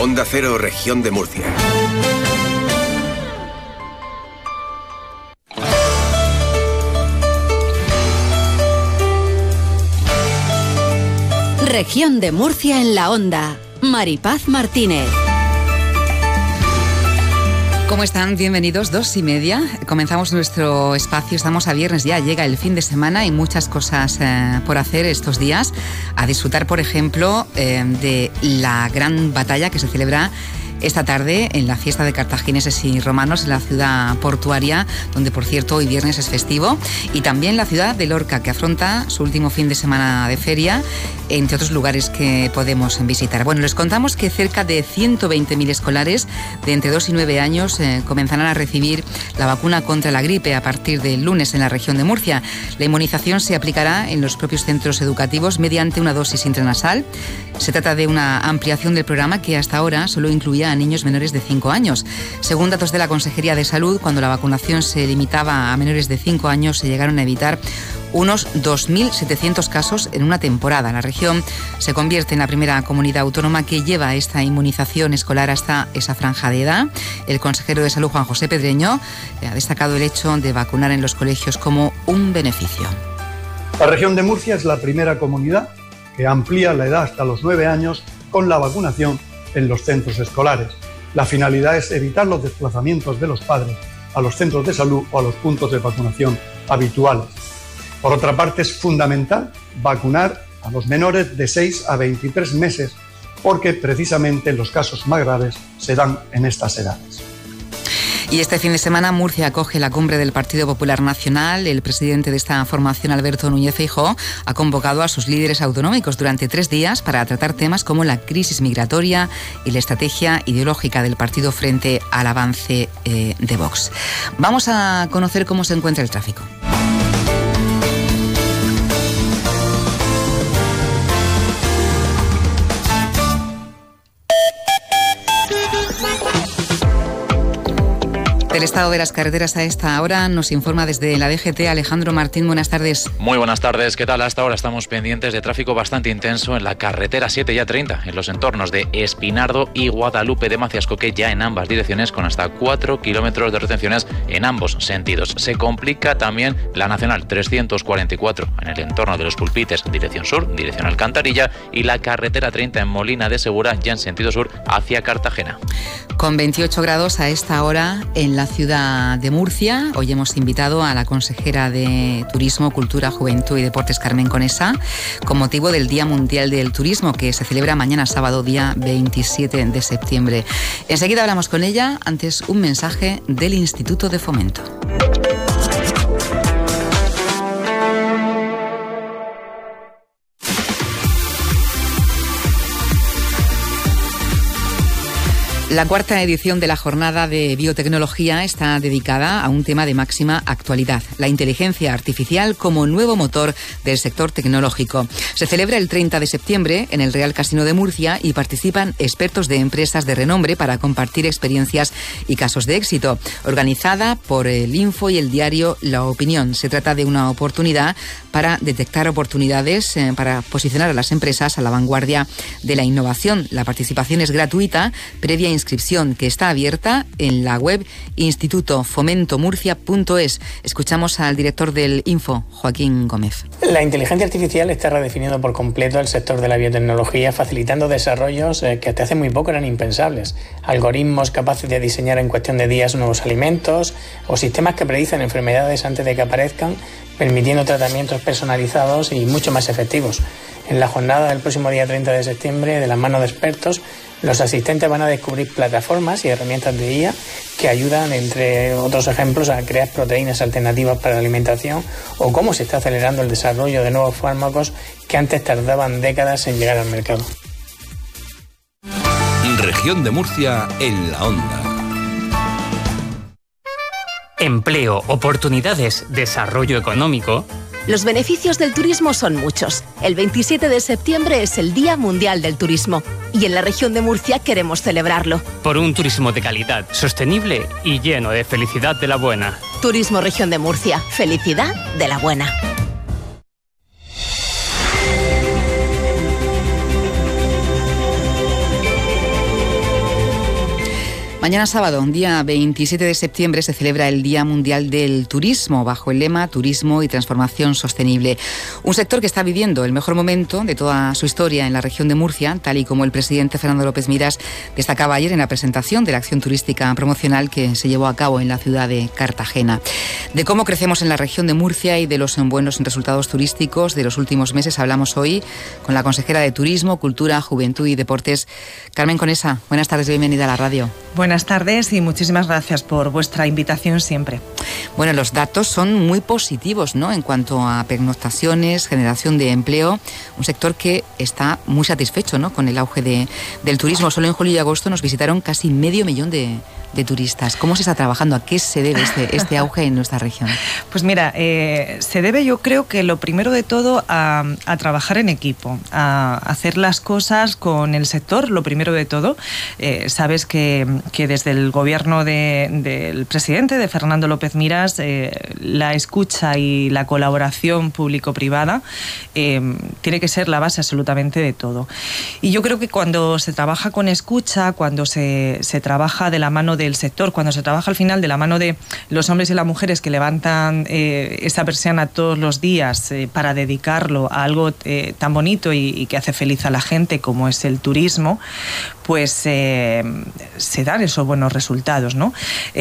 Onda Cero, Región de Murcia. Región de Murcia en la Onda. Maripaz Martínez. ¿Cómo están? Bienvenidos, 2:30. Comenzamos nuestro espacio, estamos a viernes ya, llega el fin de semana y muchas cosas por hacer estos días. A disfrutar, por ejemplo, de la gran batalla que se celebra esta tarde en la fiesta de cartagineses y romanos en la ciudad portuaria, donde por cierto hoy viernes es festivo, y también la ciudad de Lorca, que afronta su último fin de semana de feria, entre otros lugares que podemos visitar. Bueno, les contamos que cerca de 120.000 escolares de entre 2 y 9 años comenzarán a recibir la vacuna contra la gripe a partir del lunes en la región de Murcia. La inmunización se aplicará en los propios centros educativos mediante una dosis intranasal. Se trata de una ampliación del programa que hasta ahora solo incluía a niños menores de 5 años. Según datos de la Consejería de Salud, cuando la vacunación se limitaba a menores de 5 años, se llegaron a evitar unos 2.700 casos en una temporada. La región se convierte en la primera comunidad autónoma que lleva esta inmunización escolar hasta esa franja de edad. El consejero de Salud, Juan José Pedreño, ha destacado el hecho de vacunar en los colegios como un beneficio. La región de Murcia es la primera comunidad que amplía la edad hasta los 9 años con la vacunación en los centros escolares. La finalidad es evitar los desplazamientos de los padres a los centros de salud o a los puntos de vacunación habituales. Por otra parte, es fundamental vacunar a los menores de 6 a 23 meses, porque precisamente los casos más graves se dan en estas edades. Y este fin de semana Murcia acoge la cumbre del Partido Popular Nacional. El presidente de esta formación, Alberto Núñez Feijóo, ha convocado a sus líderes autonómicos durante 3 días para tratar temas como la crisis migratoria y la estrategia ideológica del partido frente al avance de Vox. Vamos a conocer cómo se encuentra el tráfico. Del estado de las carreteras a esta hora nos informa desde la DGT Alejandro Martín. Buenas tardes. Muy buenas tardes. ¿Qué tal? Hasta ahora estamos pendientes de tráfico bastante intenso en la carretera 7 y A30, en los entornos de Espinardo y Guadalupe de Maciascoque, ya en ambas direcciones, con hasta 4 kilómetros de retenciones en ambos sentidos. Se complica también la Nacional 344 en el entorno de los Pulpites, dirección sur, dirección Alcantarilla, y la carretera 30 en Molina de Segura, ya en sentido sur, hacia Cartagena. Con 28 grados a esta hora en la ciudad de Murcia. Hoy hemos invitado a la consejera de Turismo, Cultura, Juventud y Deportes, Carmen Conesa, con motivo del Día Mundial del Turismo, que se celebra mañana sábado, día 27 de septiembre. Enseguida hablamos con ella, antes un mensaje del Instituto de Fomento. La cuarta edición de la jornada de biotecnología está dedicada a un tema de máxima actualidad, la inteligencia artificial como nuevo motor del sector tecnológico. Se celebra el 30 de septiembre en el Real Casino de Murcia y participan expertos de empresas de renombre para compartir experiencias y casos de éxito. Organizada por el Info y el diario La Opinión. Se trata de una oportunidad para detectar oportunidades para posicionar a las empresas a la vanguardia de la innovación. La participación es gratuita, previa inscripción, que está abierta en la web institutofomentomurcia.es. Escuchamos al director del Info, Joaquín Gómez. La inteligencia artificial está redefiniendo por completo el sector de la biotecnología, facilitando desarrollos que hasta hace muy poco eran impensables. Algoritmos capaces de diseñar en cuestión de días nuevos alimentos o sistemas que predicen enfermedades antes de que aparezcan, permitiendo tratamientos personalizados y mucho más efectivos. En la jornada del próximo día 30 de septiembre, de la mano de expertos, los asistentes van a descubrir plataformas y herramientas de IA que ayudan, entre otros ejemplos, a crear proteínas alternativas para la alimentación o cómo se está acelerando el desarrollo de nuevos fármacos que antes tardaban décadas en llegar al mercado. Región de Murcia en la Onda. Empleo, oportunidades, desarrollo económico. Los beneficios del turismo son muchos. El 27 de septiembre es el Día Mundial del Turismo y en la región de Murcia queremos celebrarlo. Por un turismo de calidad, sostenible y lleno de felicidad de la buena. Turismo Región de Murcia. Felicidad de la buena. Mañana sábado, día 27 de septiembre, se celebra el Día Mundial del Turismo, bajo el lema Turismo y Transformación Sostenible. Un sector que está viviendo el mejor momento de toda su historia en la región de Murcia, tal y como el presidente Fernando López Miras destacaba ayer en la presentación de la acción turística promocional que se llevó a cabo en la ciudad de Cartagena. De cómo crecemos en la región de Murcia y de los buenos resultados turísticos de los últimos meses hablamos hoy con la consejera de Turismo, Cultura, Juventud y Deportes, Carmen Conesa. Buenas tardes, bienvenida a la radio. Buenas tardes y muchísimas gracias por vuestra invitación siempre. Bueno, los datos son muy positivos, ¿no?, en cuanto a pernoctaciones, generación de empleo, un sector que está muy satisfecho, ¿no?, con el auge del turismo. Solo en julio y agosto nos visitaron casi 500.000 de turistas. ¿Cómo se está trabajando? ¿A qué se debe este auge en nuestra región? Pues mira, se debe, yo creo que lo primero de todo a trabajar en equipo, a hacer las cosas con el sector, lo primero de todo. Sabes que desde el gobierno del presidente, de Fernando López Miras, la escucha y la colaboración público-privada tiene que ser la base absolutamente de todo. Y yo creo que cuando se trabaja con escucha, cuando se trabaja de la mano del sector, cuando se trabaja al final de la mano de los hombres y las mujeres que levantan esa persiana todos los días para dedicarlo a algo tan bonito y que hace feliz a la gente como es el turismo, pues se dan esos buenos resultados, ¿no?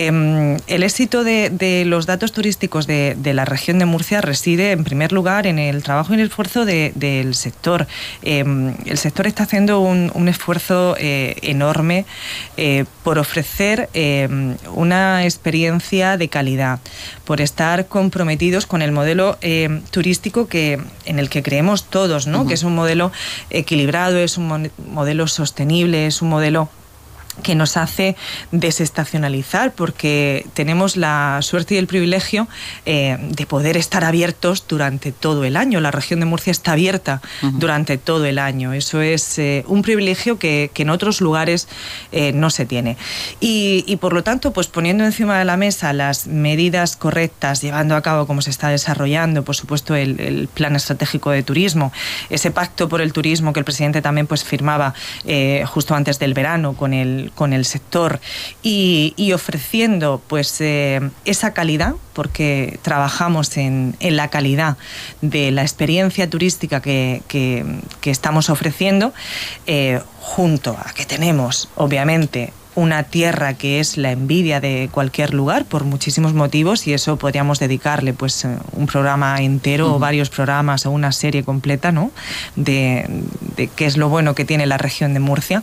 El éxito de los datos turísticos de la región de Murcia reside en primer lugar en el trabajo y el esfuerzo del sector. El sector está haciendo un esfuerzo enorme por ofrecer una experiencia de calidad, por estar comprometidos con el modelo turístico en el que creemos todos, ¿no? Que es un modelo equilibrado, es un modelo sostenible, es un modelo que nos hace desestacionalizar, porque tenemos la suerte y el privilegio de poder estar abiertos durante todo el año. La región de Murcia está abierta durante todo el año. Eso es un privilegio que en otros lugares no se tiene. Y por lo tanto, pues poniendo encima de la mesa las medidas correctas, llevando a cabo como se está desarrollando, por supuesto, el plan estratégico de turismo, ese pacto por el turismo que el presidente también pues firmaba justo antes del verano con el sector y ofreciendo pues esa calidad, porque trabajamos en la calidad de la experiencia turística que estamos ofreciendo, junto a que tenemos obviamente una tierra que es la envidia de cualquier lugar por muchísimos motivos, y eso podríamos dedicarle pues un programa entero o varios programas o una serie completa, ¿no?, de qué es lo bueno que tiene la región de Murcia.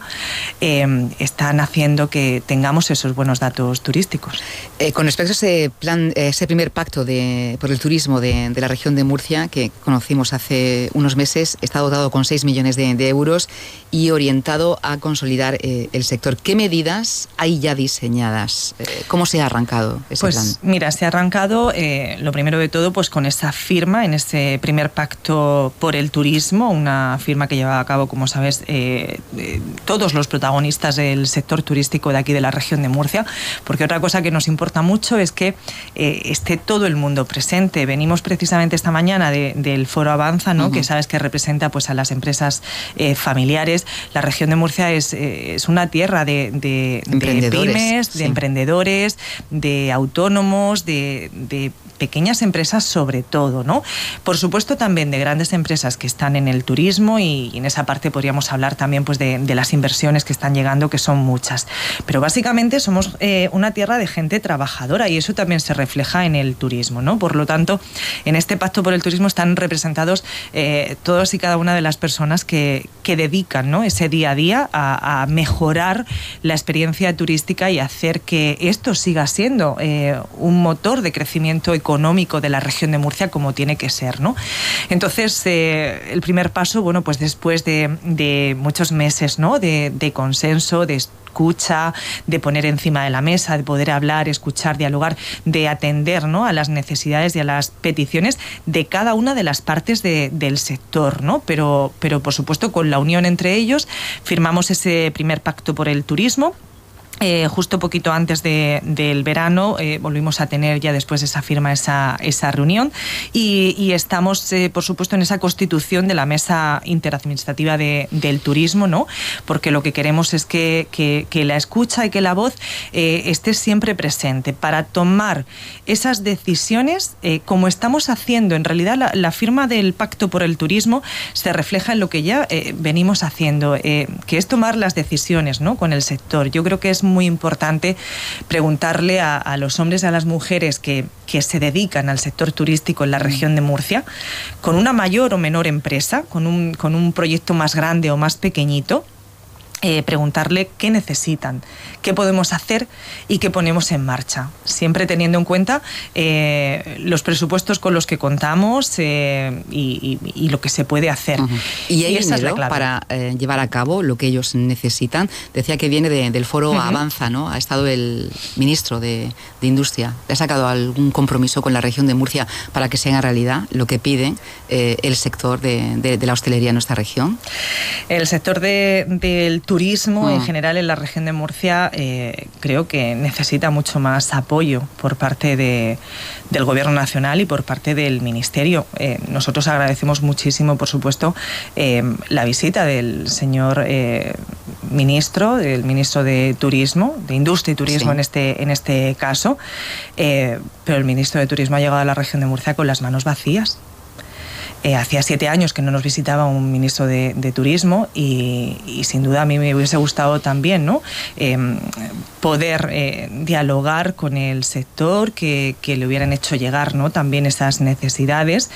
Están haciendo que tengamos esos buenos datos turísticos. Con respecto a ese plan, ese primer pacto por el turismo de la región de Murcia, que conocimos hace unos meses, está dotado con 6 millones de euros y orientado a consolidar el sector. ¿Qué medidas hay ya diseñadas? ¿Cómo se ha arrancado ese plan? Mira, se ha arrancado, lo primero de todo, pues con esa firma, en ese primer pacto por el turismo, una firma que lleva a cabo, como sabes, todos los protagonistas del sector turístico de aquí de la región de Murcia, porque otra cosa que nos importa mucho es que esté todo el mundo presente. Venimos precisamente esta mañana del Foro Avanza, ¿no?, que sabes que representa pues a las empresas familiares. La región de Murcia es una tierra de pymes, de emprendedores, de autónomos, de pequeñas empresas sobre todo, ¿no? Por supuesto también de grandes empresas que están en el turismo, y en esa parte podríamos hablar también pues de las inversiones que están llegando, que son muchas. Pero básicamente somos una tierra de gente trabajadora, y eso también se refleja en el turismo, ¿no? Por lo tanto, en este pacto por el turismo están representados todos y cada una de las personas que dedican, ¿no?, ese día a día a mejorar la experiencia turística y hacer que esto siga siendo un motor de crecimiento económico de la región de Murcia, como tiene que ser, ¿no? Entonces, el primer paso, bueno, pues después de muchos meses, ¿no?, de consenso, de escucha, de poner encima de la mesa, de poder hablar, escuchar, dialogar, de atender, ¿no?, a las necesidades y a las peticiones de cada una de las partes del sector, ¿no? Pero por supuesto con la unión entre ellos firmamos ese primer pacto por el turismo. Justo poquito antes del verano volvimos a tener ya después de esa firma esa reunión y estamos por supuesto en esa constitución de la mesa interadministrativa del turismo, ¿no? Porque lo que queremos es que la escucha y que la voz esté siempre presente para tomar esas decisiones como estamos haciendo. En realidad la firma del Pacto por el Turismo se refleja en lo que ya venimos haciendo, que es tomar las decisiones, ¿no? Con el sector. Yo creo que es muy importante preguntarle a los hombres y a las mujeres que se dedican al sector turístico en la región de Murcia, con una mayor o menor empresa, con un proyecto más grande o más pequeñito, preguntarle qué necesitan, qué podemos hacer y qué ponemos en marcha, siempre teniendo en cuenta los presupuestos con los que contamos y lo que se puede hacer. Uh-huh. Y hay esa dinero es la clave para llevar a cabo lo que ellos necesitan. Decía que viene del foro uh-huh. Avanza, ¿no? Ha estado el ministro de Industria. ¿Le ha sacado algún compromiso con la región de Murcia para que se haga realidad lo que pide el sector de la hostelería en nuestra región? El sector del turismo en general en la región de Murcia creo que necesita mucho más apoyo por parte del Gobierno Nacional y por parte del Ministerio. Nosotros agradecemos muchísimo, por supuesto, la visita del señor ministro, del ministro de Turismo, de Industria y Turismo sí. en este caso, pero el ministro de Turismo ha llegado a la región de Murcia con las manos vacías. Hacía 7 años que no nos visitaba un ministro de Turismo y sin duda a mí me hubiese gustado también, ¿no? Poder dialogar con el sector, que le hubieran hecho llegar, ¿no? También esas necesidades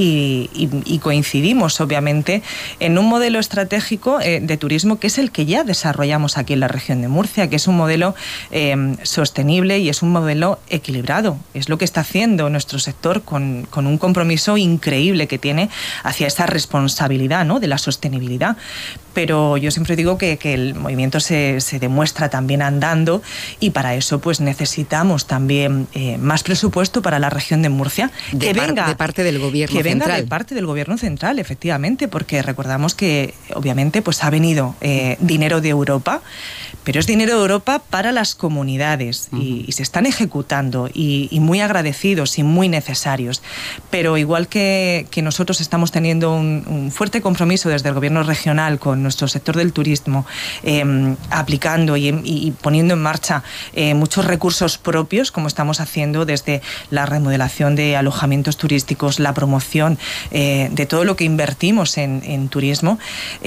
y coincidimos obviamente en un modelo estratégico de turismo que es el que ya desarrollamos aquí en la región de Murcia, que es un modelo sostenible y es un modelo equilibrado. Es lo que está haciendo nuestro sector con un compromiso increíble que tiene hacia esa responsabilidad, ¿no? De la sostenibilidad. Pero yo siempre digo que el movimiento se demuestra también andando y para eso pues necesitamos también más presupuesto para la región de Murcia. De parte del gobierno central. Que venga de parte del gobierno central, efectivamente, porque recordamos que obviamente pues ha venido dinero de Europa, pero es dinero de Europa para las comunidades y se están ejecutando y muy agradecidos y muy necesarios. Pero igual que nosotros estamos teniendo un fuerte compromiso desde el gobierno regional con nuestro sector del turismo, aplicando y poniendo en marcha muchos recursos propios, como estamos haciendo desde la remodelación de alojamientos turísticos, la promoción de todo lo que invertimos en turismo.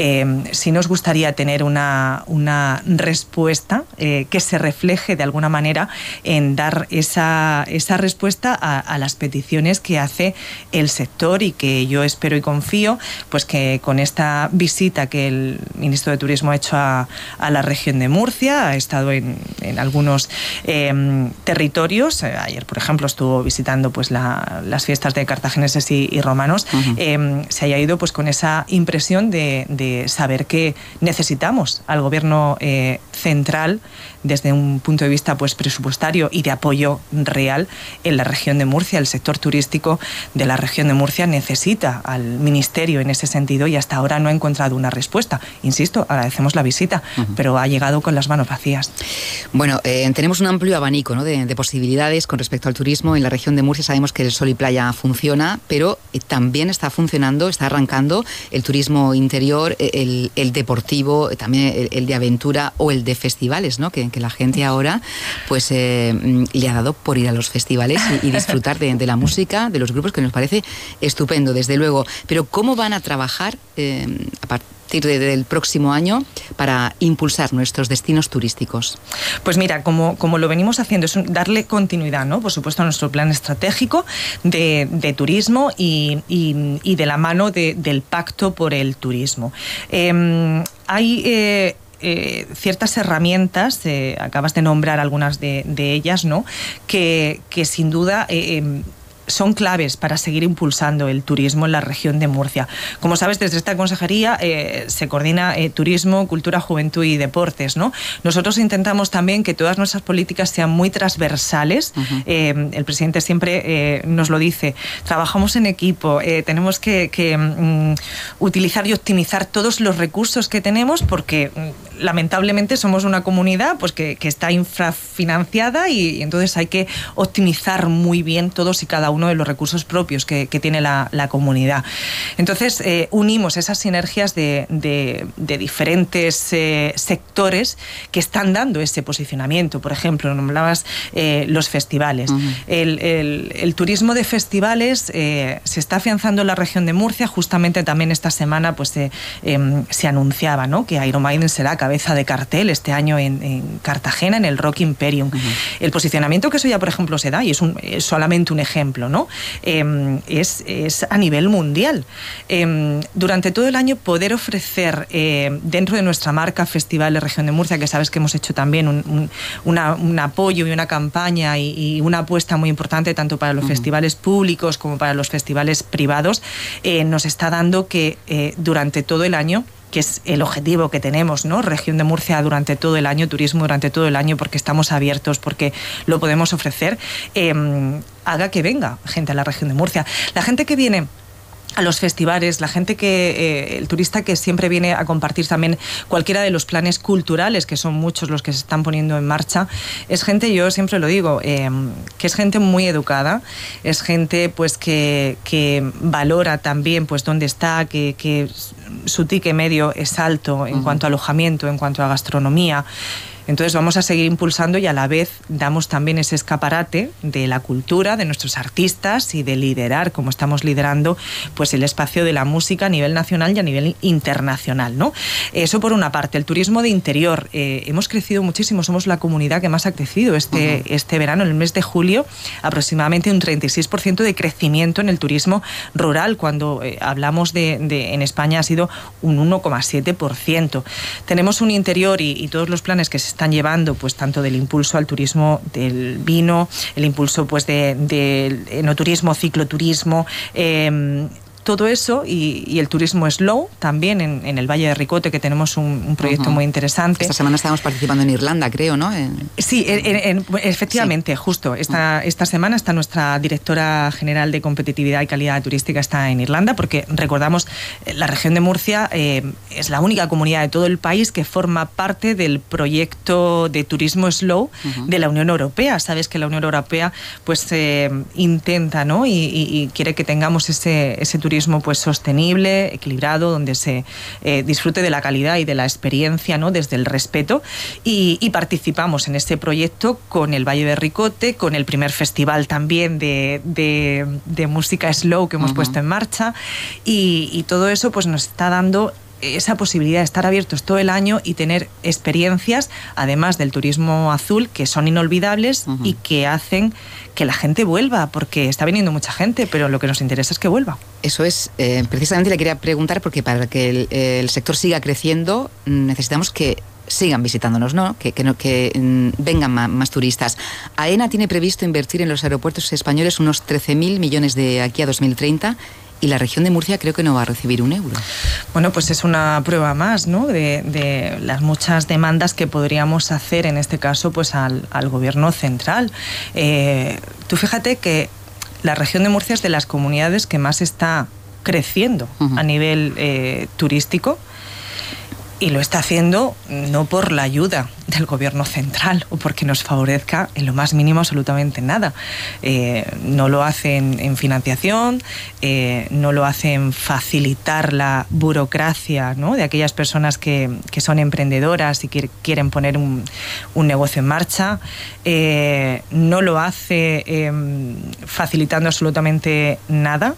Sí nos gustaría tener una respuesta que se refleje de alguna manera en dar esa respuesta a las peticiones que hace el sector y que yo espero y confío pues que con esta visita que el ministro de Turismo ha hecho a la región de Murcia, ha estado en algunos territorios. Ayer, por ejemplo, estuvo visitando pues las fiestas de cartagineses y romanos. Uh-huh. Se haya ido pues con esa impresión de saber que necesitamos al gobierno central desde un punto de vista pues presupuestario y de apoyo real en la región de Murcia. El sector turístico de la región de Murcia necesita al ministerio en ese sentido y hasta ahora no ha encontrado una respuesta. Insisto, agradecemos la visita, pero ha llegado con las manos vacías. Bueno, tenemos un amplio abanico, ¿no? de posibilidades con respecto al turismo. En la región de Murcia sabemos que el sol y playa funciona, pero también está funcionando, está arrancando el turismo interior, el deportivo, también el de aventura o el de festivales, ¿no? Que la gente ahora pues le ha dado por ir a los festivales y disfrutar de la música, de los grupos, que nos parece estupendo, desde luego. Pero ¿cómo van a trabajar a partir del próximo año para impulsar nuestros destinos turísticos? Pues mira, como lo venimos haciendo, es darle continuidad, ¿no? Por supuesto, a nuestro plan estratégico de turismo y de la mano del Pacto por el Turismo. Hay ciertas herramientas, acabas de nombrar algunas de ellas, ¿no? Que sin duda son claves para seguir impulsando el turismo en la región de Murcia. Como sabes, desde esta consejería se coordina turismo, cultura, juventud y deportes, ¿no? Nosotros intentamos también que todas nuestras políticas sean muy transversales. Uh-huh. El presidente siempre nos lo dice, trabajamos en equipo, tenemos que utilizar y optimizar todos los recursos que tenemos porque lamentablemente somos una comunidad pues que está infrafinanciada y entonces hay que optimizar muy bien todos y cada uno de los recursos propios que tiene la comunidad. Entonces unimos esas sinergias de diferentes sectores que están dando ese posicionamiento. Por ejemplo, nombrabas los festivales. El turismo de festivales se está afianzando en la región de Murcia. Justamente también esta semana pues se anunciaba, ¿no?, que Iron Maiden será cabeza de cartel este año en Cartagena, en el Rock Imperium. El posicionamiento que eso ya, por ejemplo, se da, y es solamente un ejemplo, ¿no?, es a nivel mundial. Durante todo el año poder ofrecer dentro de nuestra marca Festivales Región de Murcia, que sabes que hemos hecho también un apoyo y una campaña y una apuesta muy importante tanto para los festivales públicos como para los festivales privados, nos está dando que durante todo el año, que es el objetivo que tenemos, ¿no?, Región de Murcia durante todo el año, turismo durante todo el año, porque estamos abiertos, porque lo podemos ofrecer, haga que venga gente a la Región de Murcia. La gente que viene a los festivales, la gente el turista que siempre viene a compartir también cualquiera de los planes culturales, que son muchos los que se están poniendo en marcha, es gente, yo siempre lo digo, que es gente muy educada, es gente pues que valora también pues dónde está, que su ticket medio es alto en cuanto a alojamiento, en cuanto a gastronomía. Entonces vamos a seguir impulsando y a la vez damos también ese escaparate de la cultura, de nuestros artistas y de liderar, como estamos liderando, pues el espacio de la música a nivel nacional y a nivel internacional, ¿no? Eso por una parte. El turismo de interior. Hemos crecido muchísimo, somos la comunidad que más ha crecido este verano, en el mes de julio, aproximadamente un 36% de crecimiento en el turismo rural. Cuando hablamos en España ha sido un 1,7%. Tenemos un interior y todos los planes que se están llevando, pues tanto del impulso al turismo del vino, el impulso pues del enoturismo, cicloturismo, todo eso y el turismo slow también en el Valle de Ricote, que tenemos un proyecto muy interesante. Esta semana estamos participando en Irlanda, creo, ¿no? Sí, efectivamente, sí. Justo. Esta semana está nuestra directora general de competitividad y calidad turística está en Irlanda, porque recordamos, la región de Murcia es la única comunidad de todo el país que forma parte del proyecto de turismo slow de la Unión Europea. Sabes que la Unión Europea pues intenta, ¿no?, y quiere que tengamos ese turismo pues sostenible, equilibrado, donde se disfrute de la calidad y de la experiencia, ¿no?, desde el respeto, y participamos en este proyecto con el Valle de Ricote, con el primer festival también de música slow que hemos puesto en marcha, y todo eso pues nos está dando esa posibilidad de estar abiertos todo el año y tener experiencias, además del turismo azul, que son inolvidables y que hacen que la gente vuelva, porque está viniendo mucha gente, pero lo que nos interesa es que vuelva. Eso es, precisamente le quería preguntar, porque para que el sector siga creciendo necesitamos que sigan visitándonos, ¿no? Que vengan más turistas. AENA tiene previsto invertir en los aeropuertos españoles unos 13.000 millones de aquí a 2030, y la región de Murcia creo que no va a recibir un euro. Bueno, pues es una prueba más, ¿no?, de las muchas demandas que podríamos hacer, en este caso, pues al gobierno central. Tú fíjate que la región de Murcia es de las comunidades que más está creciendo a nivel turístico, y lo está haciendo no por la ayuda del gobierno central o porque nos favorezca en lo más mínimo absolutamente nada. No lo hace en financiación, no lo hace en facilitar la burocracia, ¿no?, de aquellas personas que son emprendedoras y que quieren poner un negocio en marcha. No lo hace facilitando absolutamente nada.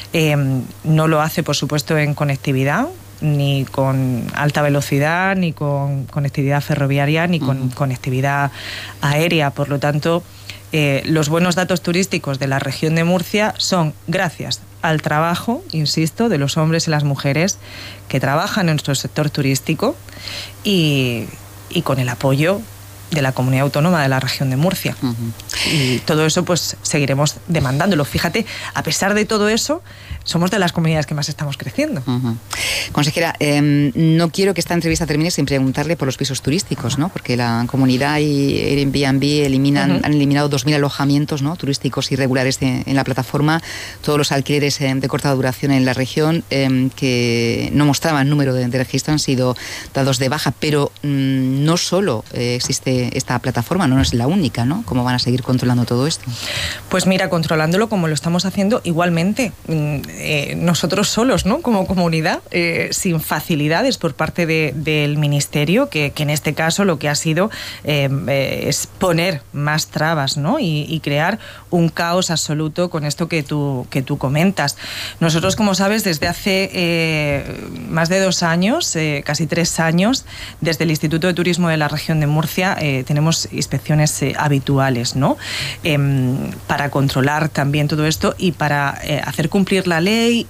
No lo hace, por supuesto, en conectividad, ni con alta velocidad, ni con conectividad ferroviaria, ni con conectividad aérea. Por lo tanto, los buenos datos turísticos de la región de Murcia son gracias al trabajo, insisto, de los hombres y las mujeres que trabajan en nuestro sector turístico y con el apoyo de la comunidad autónoma de la región de Murcia. Y todo eso pues seguiremos demandándolo. Fíjate, a pesar de todo eso, somos de las comunidades que más estamos creciendo. Consejera, no quiero que esta entrevista termine sin preguntarle por los pisos turísticos, ¿no? Porque la comunidad y Airbnb han eliminado 2.000 alojamientos, ¿no?, turísticos irregulares en la plataforma, todos los alquileres de corta duración en la región que no mostraban número de registro han sido dados de baja, pero no solo existe esta plataforma, no es la única, ¿no? ¿Cómo van a seguir controlando todo esto? Pues mira, controlándolo como lo estamos haciendo igualmente, nosotros solos, ¿no?, como comunidad, sin facilidades por parte del Ministerio, que en este caso lo que ha sido es poner más trabas, ¿no?, y crear un caos absoluto con esto que tú comentas. Nosotros, como sabes, desde hace más de 2 años, casi 3 años, desde el Instituto de Turismo de la región de Murcia tenemos inspecciones habituales, ¿no?, para controlar también todo esto y para hacer cumplir la ley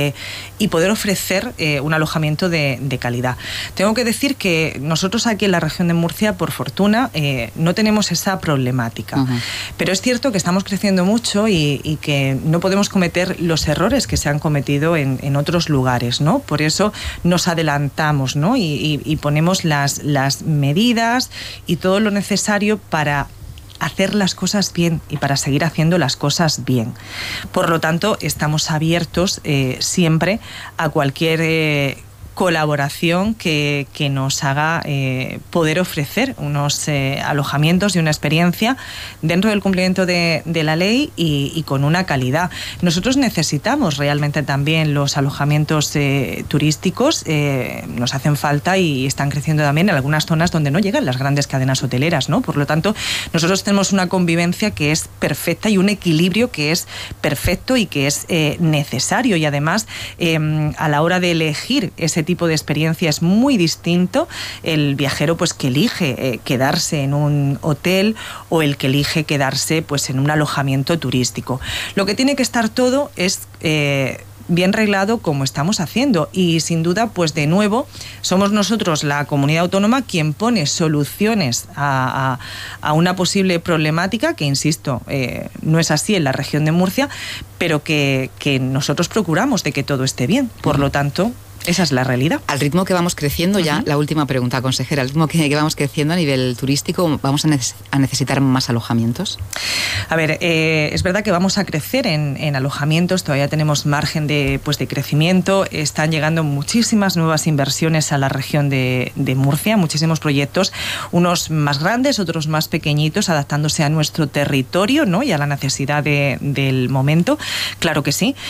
y poder ofrecer un alojamiento de calidad. Tengo que decir que nosotros aquí en la región de Murcia, por fortuna, no tenemos esa problemática. Pero es cierto que estamos creciendo mucho y que no podemos cometer los errores que se han cometido en otros lugares, ¿no? Por eso nos adelantamos, ¿no?, y ponemos las medidas y todo lo necesario para hacer las cosas bien y para seguir haciendo las cosas bien. Por lo tanto, estamos abiertos siempre a cualquier colaboración que nos haga poder ofrecer unos alojamientos y una experiencia dentro del cumplimiento de la ley y con una calidad. Nosotros necesitamos realmente también los alojamientos turísticos, nos hacen falta y están creciendo también en algunas zonas donde no llegan las grandes cadenas hoteleras, ¿no? Por lo tanto, nosotros tenemos una convivencia que es perfecta y un equilibrio que es perfecto y que es necesario, y además a la hora de elegir ese tipo de experiencia es muy distinto el viajero pues que elige quedarse en un hotel o el que elige quedarse pues en un alojamiento turístico. Lo que tiene que estar todo es bien reglado, como estamos haciendo, y sin duda, pues de nuevo, somos nosotros, la comunidad autónoma, quien pone soluciones a una posible problemática que, insisto, no es así en la región de Murcia, pero que nosotros procuramos de que todo esté bien. Por lo tanto, esa es la realidad. Al ritmo que vamos creciendo, ya la última pregunta, consejera, al ritmo que vamos creciendo a nivel turístico, ¿vamos a necesitar más alojamientos? A ver, es verdad que vamos a crecer en alojamientos, todavía tenemos margen de crecimiento, están llegando muchísimas nuevas inversiones a la región de Murcia, muchísimos proyectos, unos más grandes, otros más pequeñitos, adaptándose a nuestro territorio, ¿no?, y a la necesidad del momento, claro que sí,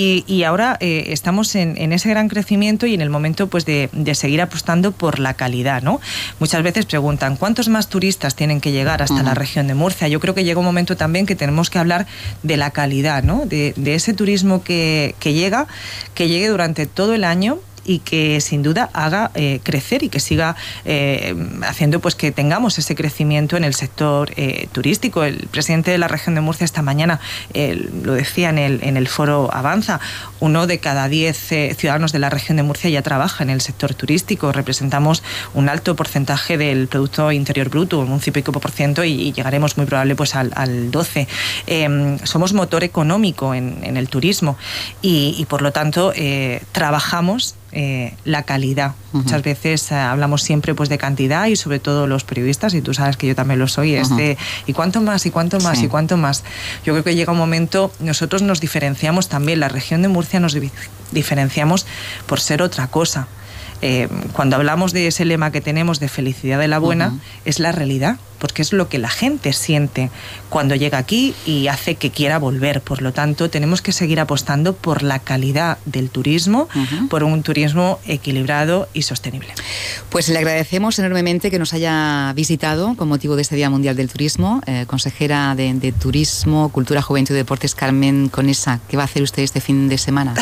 y ahora estamos en ese gran crecimiento y en el momento pues de seguir apostando por la calidad, ¿no? Muchas veces preguntan, ¿cuántos más turistas tienen que llegar hasta la región de Murcia? Yo creo que llega un momento también que tenemos que hablar de la calidad, ¿no?, de ese turismo que llegue durante todo el año y que sin duda haga crecer y que siga haciendo pues que tengamos ese crecimiento en el sector turístico. El presidente de la región de Murcia esta mañana lo decía en el foro Avanza, 1 de cada 10 ciudadanos de la región de Murcia ya trabaja en el sector turístico, representamos un alto porcentaje del Producto Interior Bruto, un 11% y llegaremos muy probable pues al 12%. Somos motor económico en el turismo y por lo tanto trabajamos la calidad. Muchas veces hablamos siempre pues de cantidad y sobre todo los periodistas, y tú sabes que yo también lo soy, ¿y cuánto más? ¿Y cuánto más? Sí. ¿Y cuánto más? Yo creo que llega un momento, nosotros nos diferenciamos también, la región de Murcia nos diferenciamos por ser otra cosa. Cuando hablamos de ese lema que tenemos de felicidad de la buena, es la realidad, porque es lo que la gente siente cuando llega aquí y hace que quiera volver. Por lo tanto, tenemos que seguir apostando por la calidad del turismo, por un turismo equilibrado y sostenible. Pues le agradecemos enormemente que nos haya visitado con motivo de este Día Mundial del Turismo. Consejera de Turismo, Cultura, Juventud y Deportes, Carmen Conesa, ¿qué va a hacer usted este fin de semana?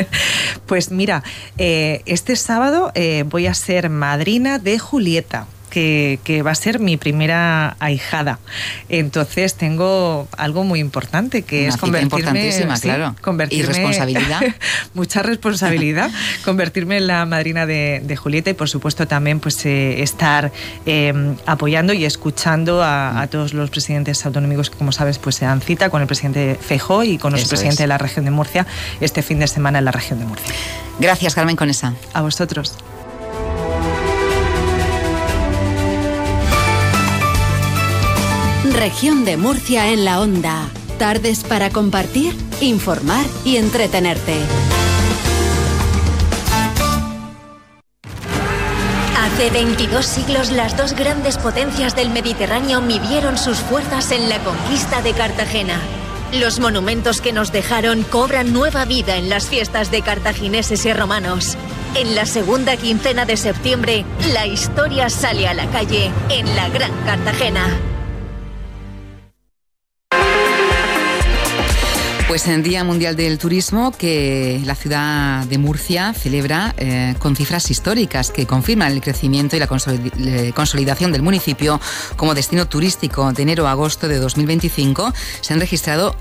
Pues mira, este sábado voy a ser madrina de Julieta. que va a ser mi primera ahijada. Entonces tengo algo muy importante, que es convertirme... Claro. Convertirme, ¿y responsabilidad? Mucha responsabilidad. Convertirme en la madrina de Julieta y, por supuesto, también pues estar apoyando y escuchando a todos los presidentes autonómicos que, como sabes, pues se dan cita con el presidente Feijóo y con nuestro presidente de la región de Murcia este fin de semana en la región de Murcia. Gracias, Carmen Conesa. A vosotros. Región de Murcia en la onda. Tardes para compartir, informar y entretenerte. Hace 22 siglos las dos grandes potencias del Mediterráneo midieron sus fuerzas en la conquista de Cartagena. Los monumentos que nos dejaron cobran nueva vida en las fiestas de cartagineses y romanos. En la segunda quincena de septiembre, la historia sale a la calle en la Gran Cartagena. Pues en el Día Mundial del Turismo, que la ciudad de Murcia celebra con cifras históricas que confirman el crecimiento y la consolidación del municipio como destino turístico. De enero a agosto de 2025 se han registrado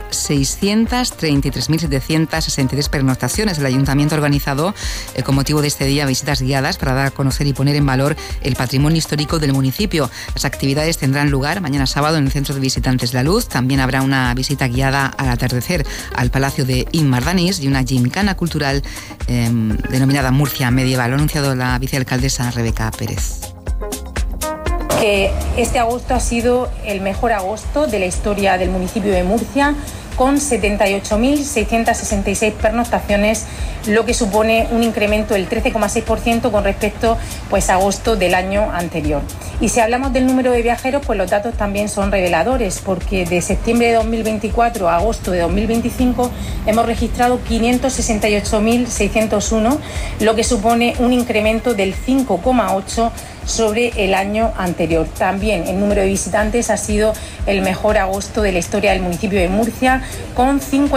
633.763 pernoctaciones. El Ayuntamiento ha organizado con motivo de este día visitas guiadas para dar a conocer y poner en valor el patrimonio histórico del municipio. Las actividades tendrán lugar mañana sábado en el Centro de Visitantes La Luz. También habrá una visita guiada al atardecer al Palacio de Immardanís y una gincana cultural denominada Murcia Medieval. Lo ha anunciado la vicealcaldesa Rebeca Pérez. Que este agosto ha sido el mejor agosto de la historia del municipio de Murcia, con 78.666 pernoctaciones, lo que supone un incremento del 13,6% con respecto pues, a agosto del año anterior. Y si hablamos del número de viajeros, pues los datos también son reveladores, porque de septiembre de 2024 a agosto de 2025 hemos registrado 568.601, lo que supone un incremento del 5,8% sobre el año anterior. También el número de visitantes ha sido el mejor agosto de la historia del municipio de Murcia, con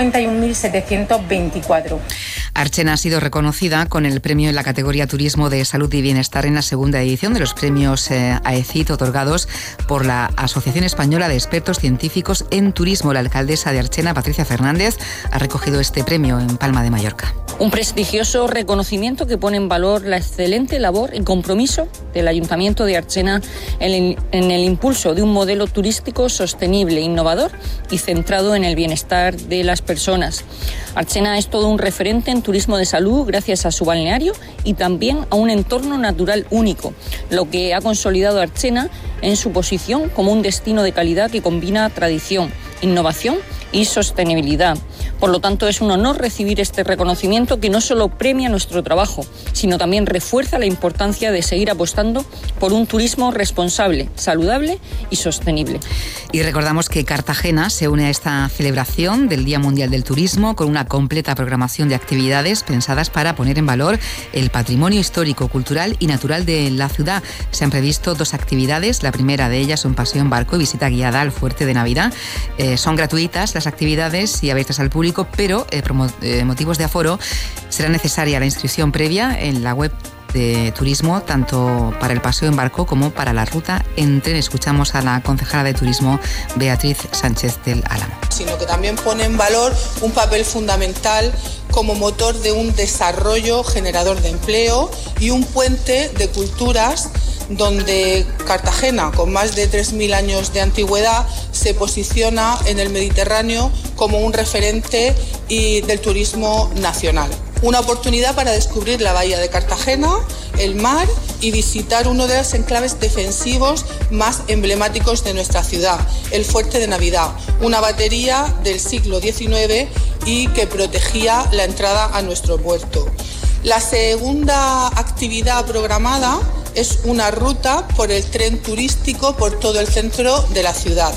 51.724. Archena ha sido reconocida con el premio en la categoría Turismo de Salud y Bienestar en la segunda edición de los premios AECIT otorgados por la Asociación Española de Expertos Científicos en Turismo. La alcaldesa de Archena, Patricia Fernández, ha recogido este premio en Palma de Mallorca. Un prestigioso reconocimiento que pone en valor la excelente labor y compromiso del Ayuntamiento de Archena en el impulso de un modelo turístico sostenible, innovador y centrado en el bienestar de las personas. Archena es todo un referente en turismo de salud gracias a su balneario y también a un entorno natural único, lo que ha consolidado a Archena en su posición como un destino de calidad que combina tradición, innovación y sostenibilidad. Por lo tanto, es un honor recibir este reconocimiento que no solo premia nuestro trabajo, sino también refuerza la importancia de seguir apostando por un turismo responsable, saludable y sostenible. Y recordamos que Cartagena se une a esta celebración del Día Mundial del Turismo con una completa programación de actividades pensadas para poner en valor el patrimonio histórico, cultural y natural de la ciudad. Se han previsto 2 actividades. La primera de ellas, un paseo en barco y visita guiada al Fuerte de Navidad. Son gratuitas las actividades y abiertas al público, pero por motivos de aforo será necesaria la inscripción previa en la web de turismo, tanto para el paseo en barco como para la ruta en tren. Escuchamos a la concejala de turismo, Beatriz Sánchez del Álamo. Sino que también pone en valor un papel fundamental como motor de un desarrollo generador de empleo y un puente de culturas, donde Cartagena, con más de 3.000 años de antigüedad, se posiciona en el Mediterráneo como un referente del turismo nacional. Una oportunidad para descubrir la bahía de Cartagena, el mar y visitar uno de los enclaves defensivos más emblemáticos de nuestra ciudad, el Fuerte de Navidad, una batería del siglo XIX y que protegía la entrada a nuestro puerto. La segunda actividad programada es una ruta por el tren turístico por todo el centro de la ciudad.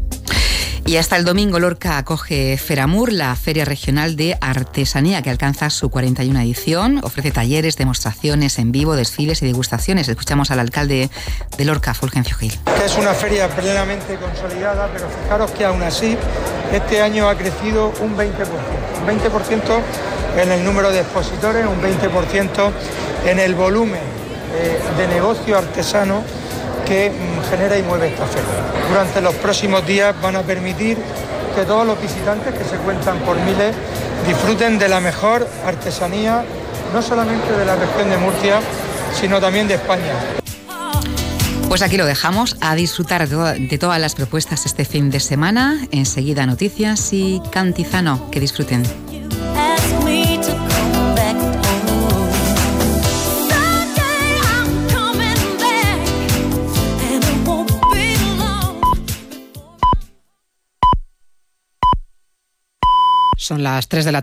Y hasta el domingo Lorca acoge Feramur, la feria regional de artesanía que alcanza su 41 edición. Ofrece talleres, demostraciones en vivo, desfiles y degustaciones. Escuchamos al alcalde de Lorca, Fulgencio Gil. Es una feria plenamente consolidada, pero fijaros que aún así este año ha crecido un 20%. Un 20% en el número de expositores, un 20% en el volumen de negocio artesano que genera y mueve esta feria. Durante los próximos días van a permitir que todos los visitantes, que se cuentan por miles, disfruten de la mejor artesanía, no solamente de la región de Murcia, sino también de España. Pues aquí lo dejamos, a disfrutar de todas las propuestas este fin de semana. Enseguida noticias y Cantizano. Que disfruten. Son las 3 de la tarde.